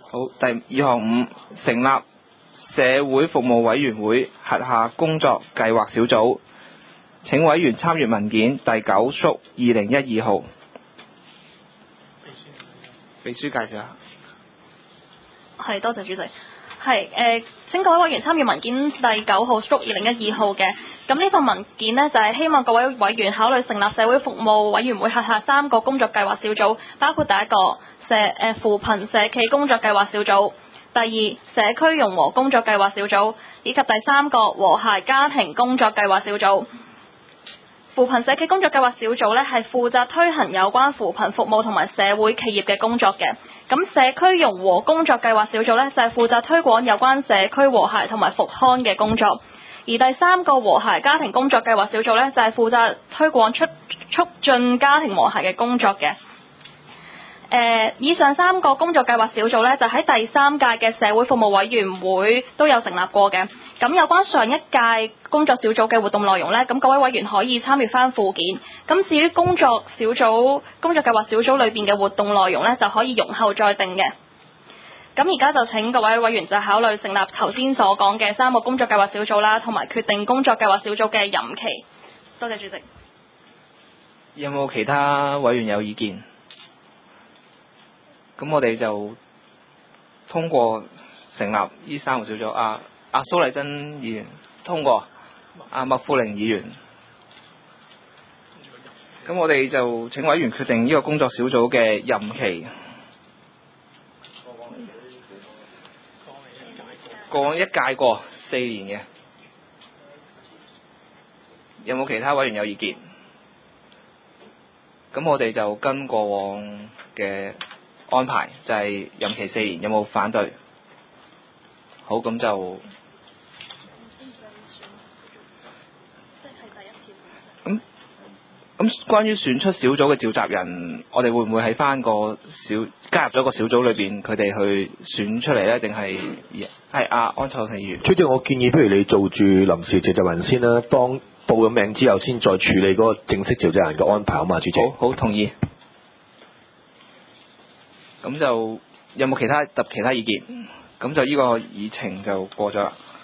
好，第二項5，成立社會服務委員會轄下工作計劃小組。請委員參閱文件第9/2012號。秘書介紹下。 係，多謝主席。請各位委員參閱文件第9/2012號嘅。咁呢份文件呢，就係希望各位委員考慮成立社會服務委員會轄下3個工作計劃小組，包括第一個扶貧社企工作計劃小組，第二社區融和工作計劃小組，以及第3個和諧家庭工作計劃小組。扶貧社企工作計劃小組呢，係負責推行有關扶貧服務同埋社會企業嘅工作嘅。咁社區融和工作計劃小組呢，就係負責推廣有關社區和諧同埋復康嘅工作。而第3個和諧家庭工作計劃小組呢，就係負責推廣促進家庭和諧嘅工作嘅。以上3個工作計劃小組呢，就喺第3屆嘅社會服務委員會都有成立過嘅。咁有關上一屆工作小組嘅活動內容呢，咁各位委員可以參閱翻附件。咁至於工作計劃小組裏邊嘅活動內容呢，就可以容後再定嘅。咁而家就請各位委員就考慮成立頭先所講嘅3個工作計劃小組啦，同埋決定工作計劃小組嘅任期。多謝主席。 有冇其他委員有意見？咁我哋就通過成立呢3個小組。蘇麗珍議員通過，麥富玲議員。咁我哋就請委員決定呢個工作小組嘅任期。過往一屆過4年嘅。有冇其他委員有意見？咁我哋就跟過往嘅安排，就係任期4年。有冇反對？好，咁就咁關於選出小組嘅召集人，我哋會唔會喺翻個加入咗個小組裏邊，佢哋去選出嚟呢？定係安楚成議員？ 主席，我建議不如你做住臨時召集人先啦，當報咗名之後先再處理嗰個正式召集人嘅安排啊嘛，主席。 好，同意。咁就有冇其他意見？咁就呢個議程就過咗啦。